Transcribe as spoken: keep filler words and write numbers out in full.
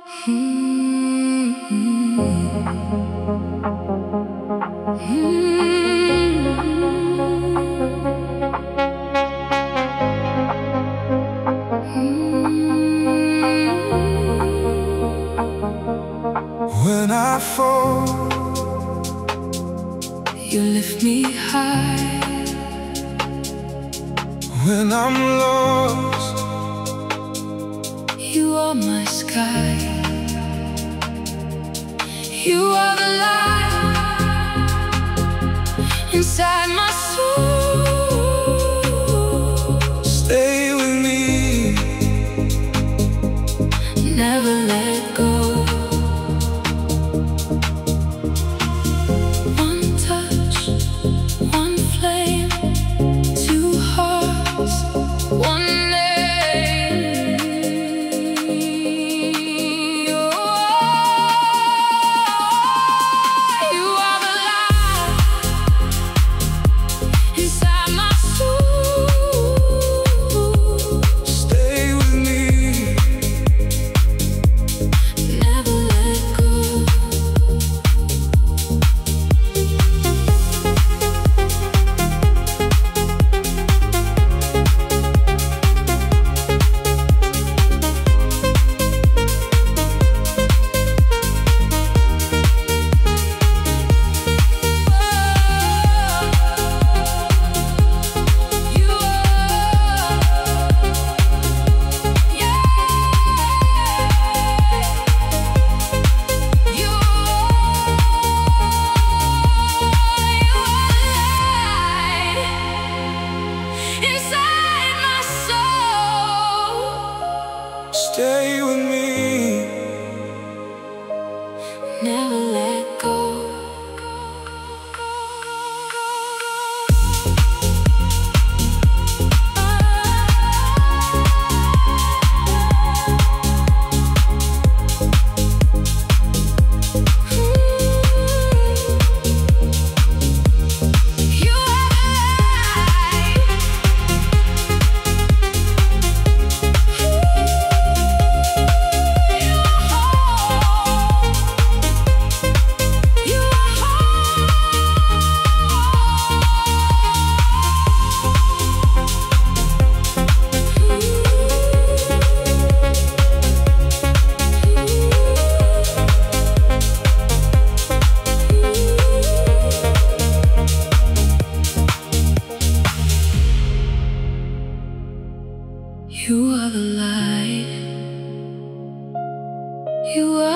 When I fall, you lift me high. when I'm lost, You are my sky. You are the light inside my soul. stay with me. Never let go. One touch, one flame, two hearts, one name. You are the light inside my soul. Stay with me. Never let go. You are, yeah. You are, you are light inside my soul. Stay with me. Never let go. You are You You are the light. You are